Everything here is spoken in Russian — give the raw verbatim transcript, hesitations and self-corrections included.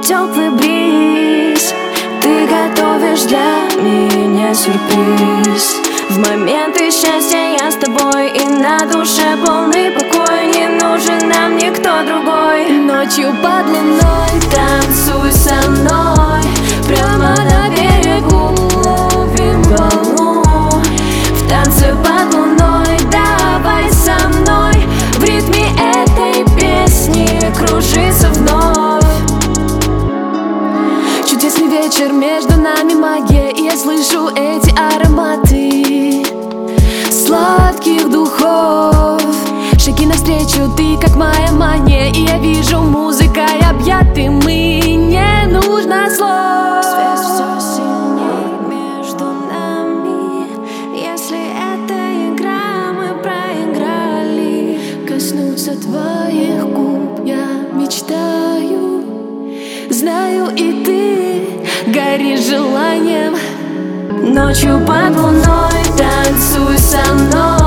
теплый бриз. Ты готовишь для меня сюрприз. В моменты счастья я с тобой, и на душе полный покой. Не нужен нам никто другой. Ночью под луной танцуй со мной, прямо на берегу ловим волну. В танце под луной давай со мной, в ритме этой песни кружиться вновь. Чудесный вечер, между нами магия, и я слышу эти ароматы сладких духов. Шаги навстречу, ты как моя мания, и я вижу музыкой объяты мы, не нужно слов. Связь все сильней между нами. Если это игра, мы проиграли. Коснуться твоих губ я мечтаю. Знаю, и ты горишь желанием. Ночью под луной танцуй со мной,